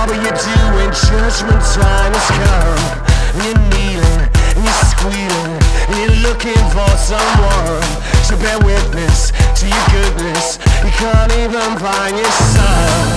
What will you do when judgment time has come? And you're kneeling, and you're squealing, and you're looking for someone to bear witness to your goodness. You can't even find yourself.